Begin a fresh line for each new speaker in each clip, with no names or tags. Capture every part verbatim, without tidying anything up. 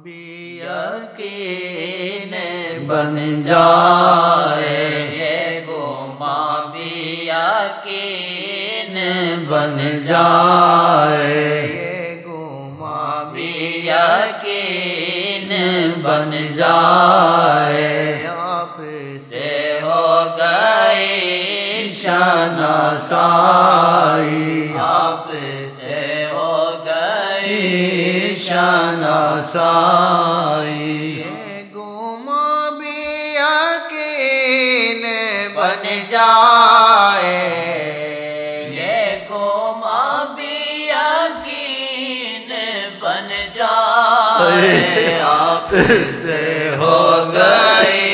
بھی یقین بن جائے، یہ گمان بھی یقین بن جائے، یہ گمان بھی یقین بن جائے، آپ سے ہو گئی شناسائی، آپ سے ہو گئی شناسائی، یہ گمان بھی یقین بن جائے، یہ گمان بھی یقین بن جائے، آپ سے ہو گئی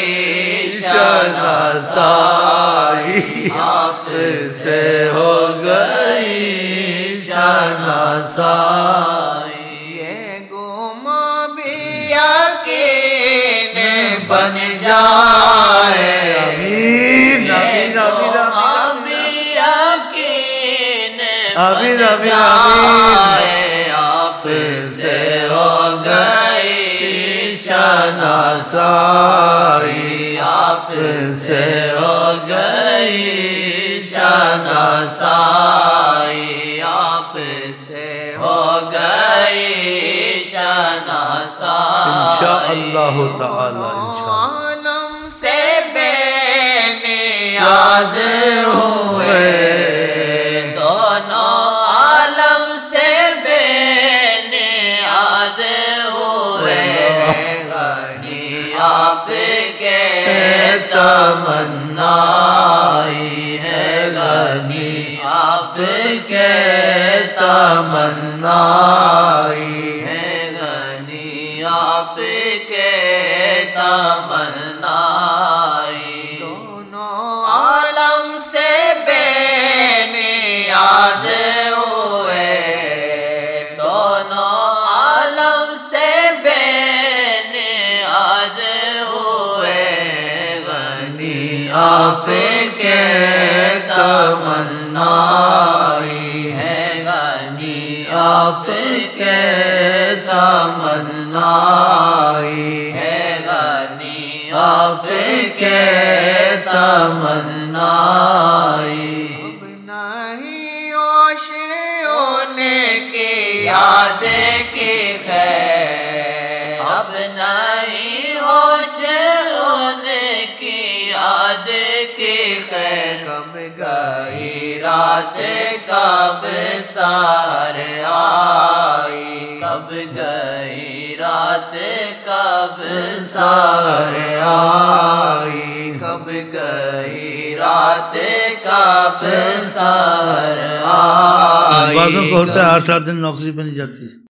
شناسائی، آپ سے ہو گئی شناسائی، یہ گمان بھی یقین بن جائے،
آمین
یہ
آمین
گمان بھی یقین
آمین
بن
آمین
جائے، آپ سے ہو گئی شناسائی، آپ سے ہو گئی شناسائی، آپ سے ہو گئی شناسائی،
انشاءاللہ تعالی انشاءاللہ
عالم سے بے نیاز ہوئے، دونوں عالم سے بے نیاز ہوئے، غنی آپ کے تمنائی ہے، غنی آپ کے تمنائی ہے، غنی آپ کے تمنائی، دونوں عالم سے بے نیاز ہوئے، دونوں عالم سے بے نیاز ہوئے، غنی آپ کے تمنائی ہے، غنی آپ کے تمنائی ہے، غنی آپ کے تمنائی، اب نہیں ہوش ان کی یاد کی خیر، اب نہیں ہوش ان کی یاد کی خیر، کب گئی رات کب سار آئی، کب گئی رات کب سار آئی، کب گئی رات کب سار آئی،
بعضوں کو ہوتا ہے آٹھ آٹھ دن نوکری پہ نہیں جاتی۔